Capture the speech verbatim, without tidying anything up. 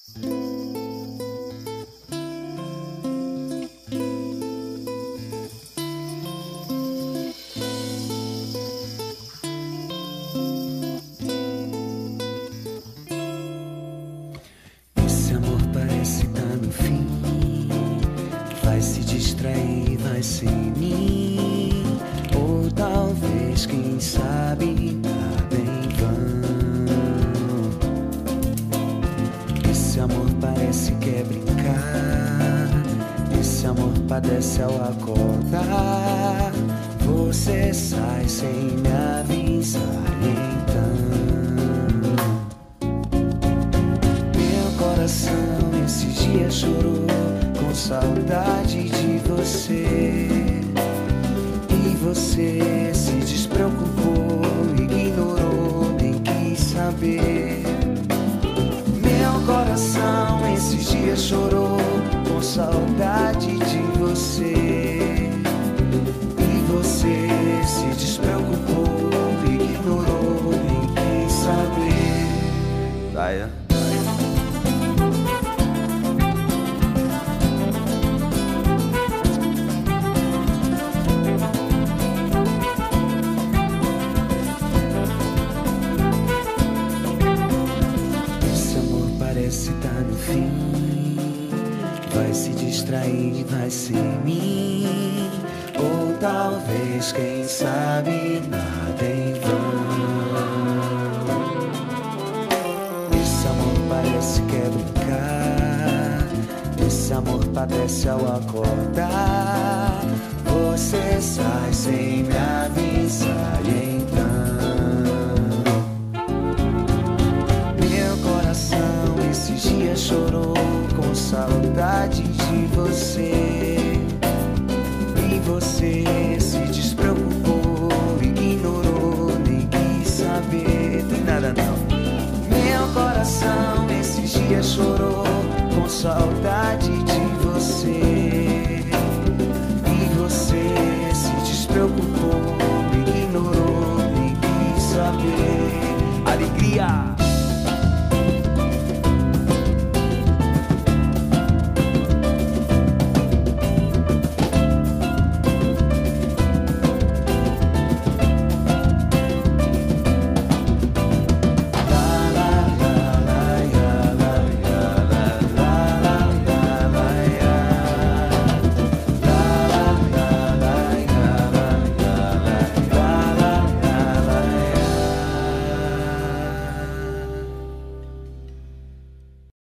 Esse amor parece tá no fim, vai se distrair, vai sem mim, ou talvez, quem sabe, nada em vão. Esse amor parece quer brincar, esse amor padece ao acordar. Você sai sem me avisar, então meu coração esses dias chorou com saudade de você. E você se despreocupou, ignorou, nem quis saber. Meu coração esses dias chorou com saudade de você. E você se despreocupou, ignorou, nem quis saber. Vai, é? Parece tá no fim, vai se distrair, vai sem mim, ou talvez, quem sabe, nada em vão. Esse amor parece quer brincar, esse amor padece ao acordar. Você sai sem me avisar, então esses dias chorou com saudade de você. E você se despreocupou, ignorou, nem quis saber. Tem nada não. Meu coração esses dias chorou com saudade